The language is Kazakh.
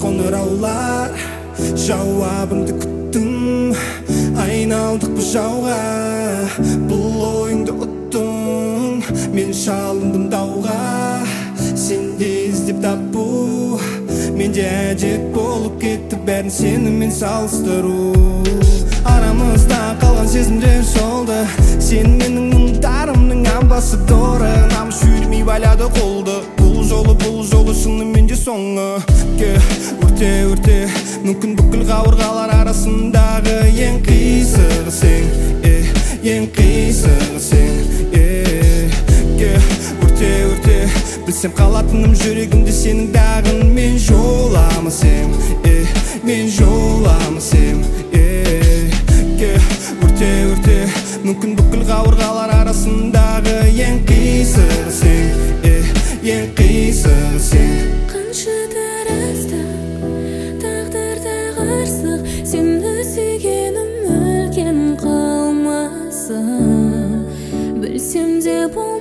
қоңыраулар, жауабыңды күттім, айналдық бұл жауға. Бұл ойыңды ұттың, мен шалындым дауға. Сенде іздеп тапу, менде әдет болып кетті, бәрін сенімен салыстыру. Арамызда қалған сезімдер солды, сен менің мұңдарымның амбассадоры. Намыс жүрмей байлады қолды, бұл жолы шынымен де соңы. Өрте, мүмкін бүкіл қабырғалар арасындағы ең қисығы сен, ең қисығы сен. Өрте, білсем қалатыным жүрегімде сенің дағын. Мен жоламасем, мен жоламасем. Өрте, мүмкін бүкіл қабырғалар арасындағы ең қисығы сен, ең қисығы сен. Қанша таразда тағдырда қырсық, сені сүйгенім өлген қалмасын. Білсем де